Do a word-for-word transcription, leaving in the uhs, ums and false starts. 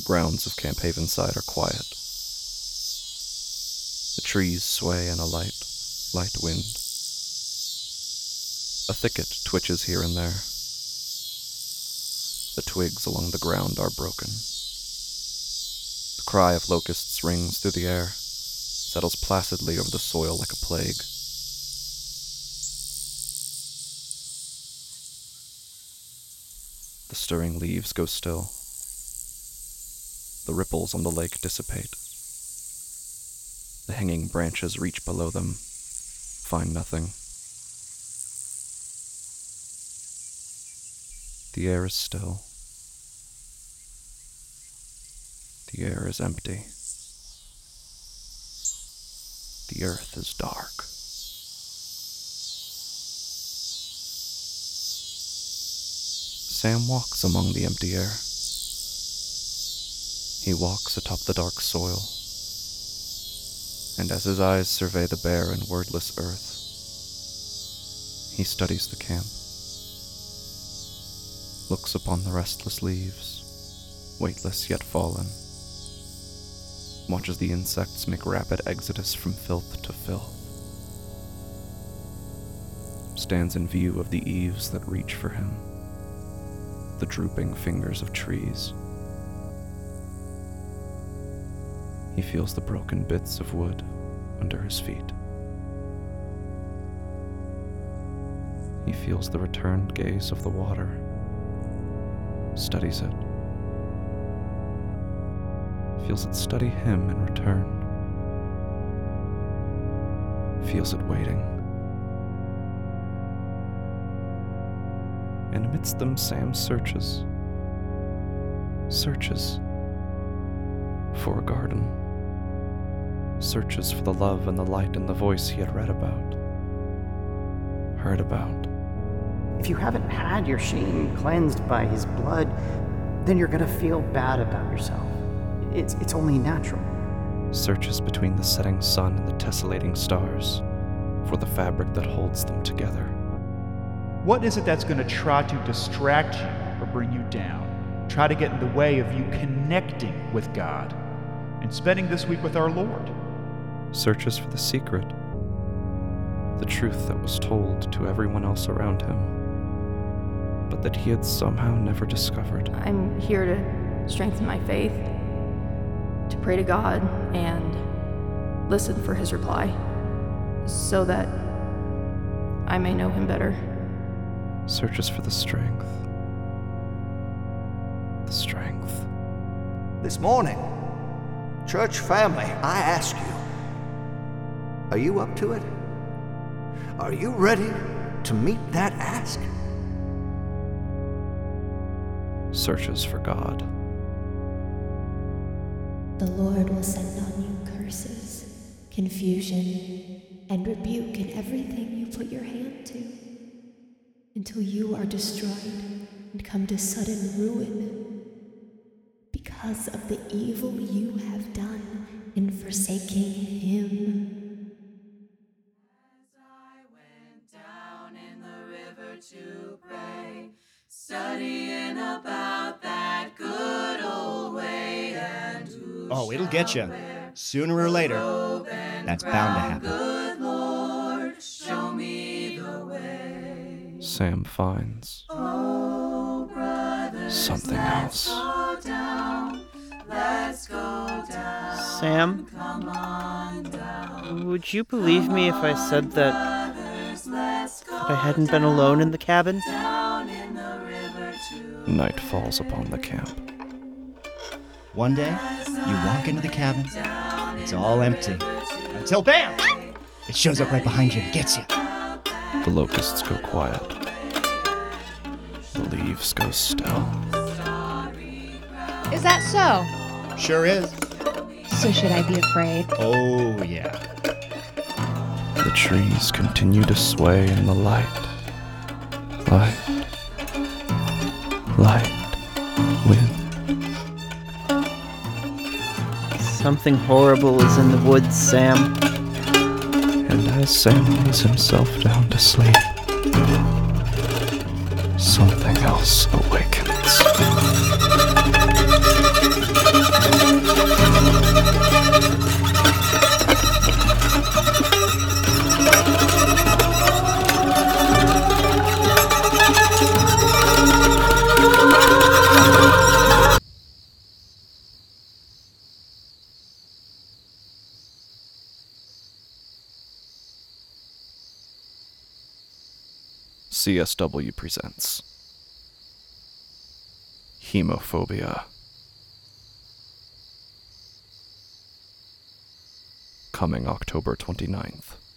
grounds of Camp Havenside are quiet. The trees sway in a light, light wind. A thicket twitches here and there. The twigs along the ground are broken. The cry of locusts rings through the air, settles placidly over the soil like a plague. The stirring leaves go still. The ripples on the lake dissipate. The hanging branches reach below them, find nothing. The air is still. The air is empty. The earth is dark. Sam walks among the empty air. He walks atop the dark soil, and as his eyes survey the bare and wordless earth, he studies the camp, looks upon the restless leaves, weightless yet fallen, watches the insects make rapid exodus from filth to filth, stands in view of the eaves that reach for him, the drooping fingers of trees. He feels the broken bits of wood under his feet. He feels the returned gaze of the water, studies it, feels it study him in return, feels it waiting. And amidst them, Sam searches, searches for a garden, searches for the love and the light and the voice he had read about, heard about. If you haven't had your shame cleansed by his blood, then you're gonna feel bad about yourself. It's, it's only natural. Searches between the setting sun and the tessellating stars for the fabric that holds them together. What is it that's going to try to distract you or bring you down? Try to get in the way of you connecting with God and spending this week with our Lord? Searches for the secret, the truth that was told to everyone else around him, but that he had somehow never discovered. I'm here to strengthen my faith, to pray to God and listen for his reply, so that I may know him better. Searches for the strength. The strength. This morning, church family, I ask you, are you up to it? Are you ready to meet that ask? Searches for God. The Lord will send on you curses, confusion, and rebuke in everything you put your hand to, until you are destroyed and come to sudden ruin because of the evil you have done in forsaking him. As I went down in the river to pray, studying about that good old way, and who Oh, it'll get you. Sooner or later. That's bound to happen. Good Lord, show me the way. Sam finds Oh, brothers, something let's else. go down. Let's go down. Sam, Come on down. would you believe me if I said that, Brothers, let's go that I hadn't been alone in the cabin? down in the river to Night falls upon the camp. One day, you walk into the cabin, it's all empty. Until bam! It shows up right behind you and gets you. The locusts go quiet. The leaves go still. Is that so? Sure is. So should I be afraid? Oh, yeah. The trees continue to sway in the light. Light. Light. Wind. Something horrible is in the woods, Sam. And as Sam lays himself down to sleep, something else awakens. C S W presents Hemophobia. Coming October twenty-ninth.